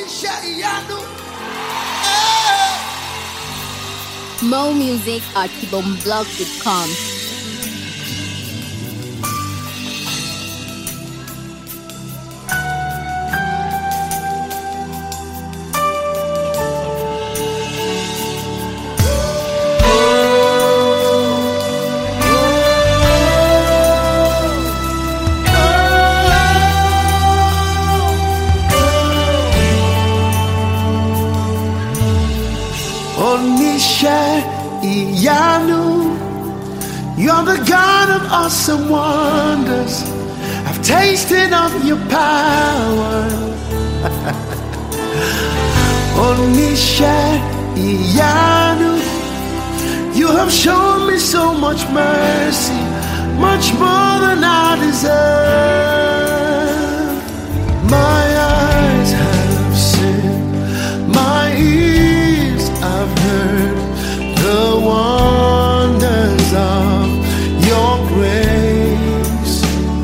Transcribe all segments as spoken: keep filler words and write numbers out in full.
More music at kibomblog dot com. You're the God of awesome wonders. I've tasted of your power. Onisha Iyanu, you have shown me so much mercy, much more than I deserve. My eyes have seen, my ears have heard the wonders of your grace.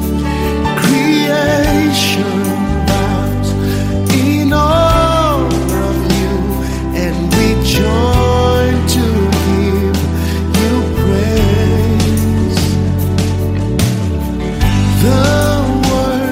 Creation bows in awe of you, and we join to give you praise. The word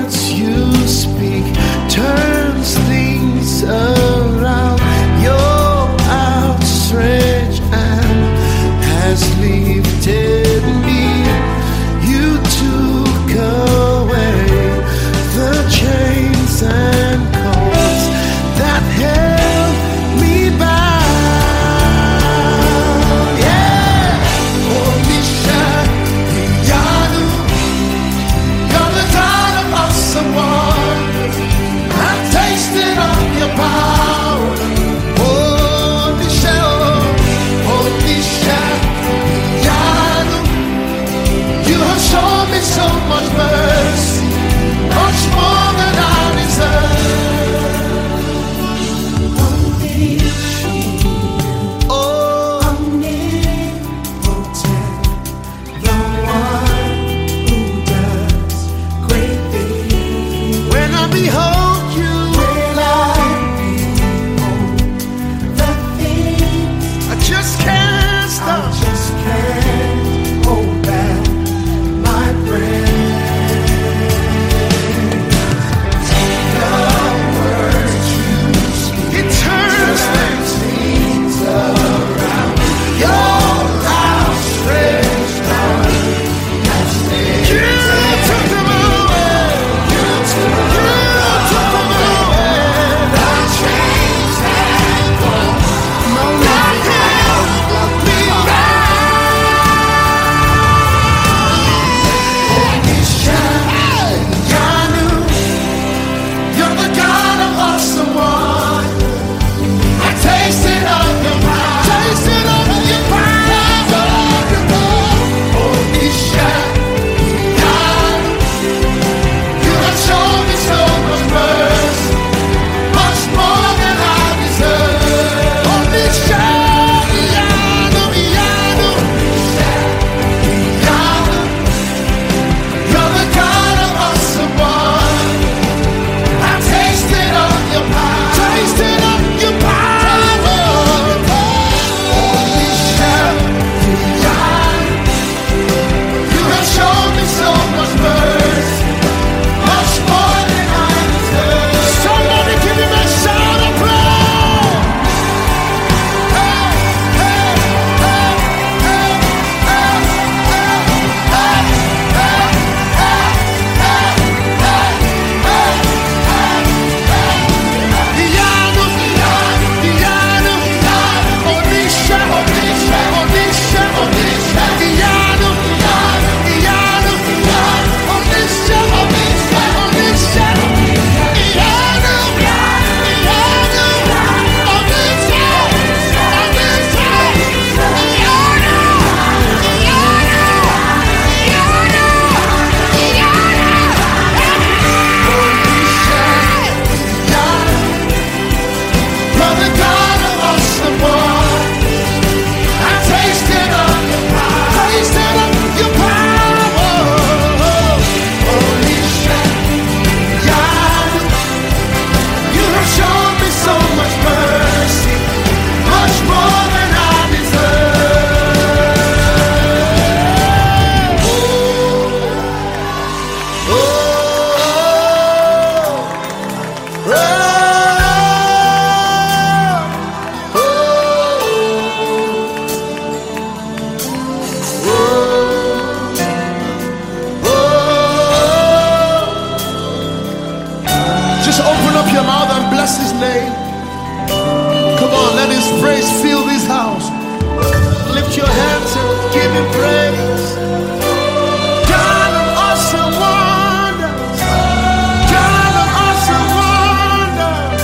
So open up your mouth and bless his name. Come on, let his praise fill this house. Lift your hands and give him praise. God of awesome wonders. God of awesome wonders.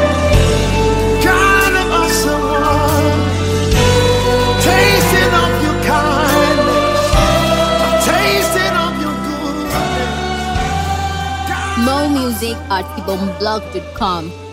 God of awesome wonders. Tasting of your kindness. Tasting of your goodness. More music at kibomblog dot com.